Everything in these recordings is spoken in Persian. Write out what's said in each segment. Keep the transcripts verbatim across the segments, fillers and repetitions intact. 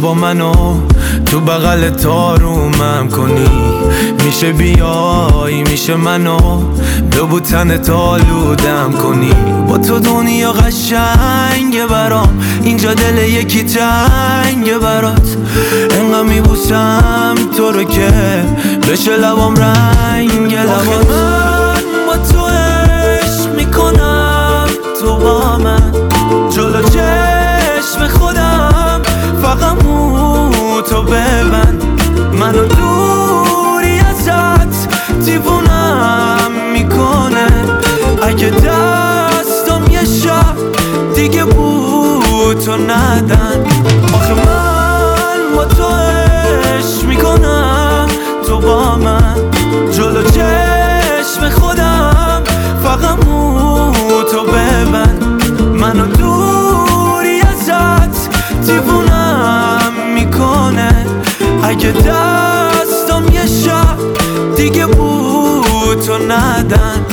با منو تو بغل تارومم کنی، میشه بیای، میشه منو به بوتن تالودم کنی. با تو دنیا قشنگه برام، اینجا دل یکی تنگه برات. انقدر میبوسم تو رو که بشه لبام رنگ لبات. من با تو عشق میکنم، تو با من جلو چشم خودم، فقط مو تو ببند. منو دوری ازت دیوونم میکنه، اگه دستم یه شب دیگه بو تو ندن. آخه من با تو عشق میکنم، تو با من جلو چشم خودم، فقط مو تو ببند. منو دوری ازت دیوونم میکنه، اگه دستم یه شب دیگه بو تو ندن.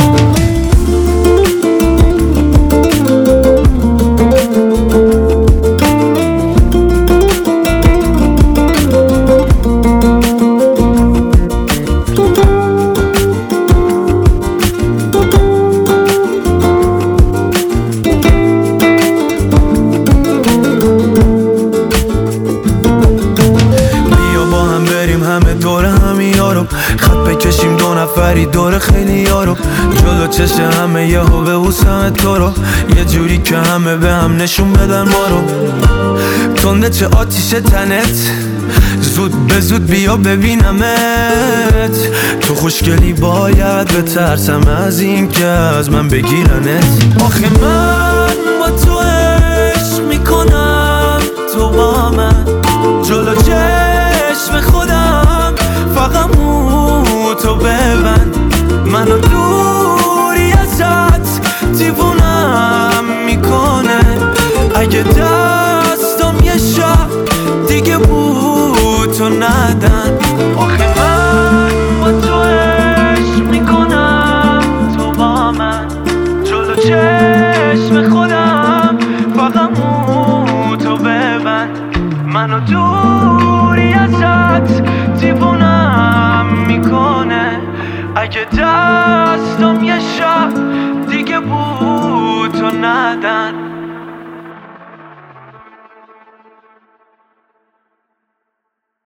همه دور همی یارو، خط بکشیم دو نفری دور خیلی یارو. جلو چشم همه یه هو ببوسم تو رو، یه جوری که همه به هم نشون بدن ما رو. تنده چه آتیش تنت، زود به زود بیا ببینمت. تو خوشگلی باید بترسم از این که از من بگیرنت. آخه من با تو عشق میکنم، تو با من جلو چشم خودم، فقط مو تو ببند. منو دوری ازت دیوونم میکنه، اگه دستم یه شب دیگه بو تو ندن. آخه من با تو عشق میکنم، تو با من جلو چشم خودم، فقط مو تو ببند. منو دوری ازت دیوونم میکنه، اگه دستم یه شب دیگه بو تو ندن.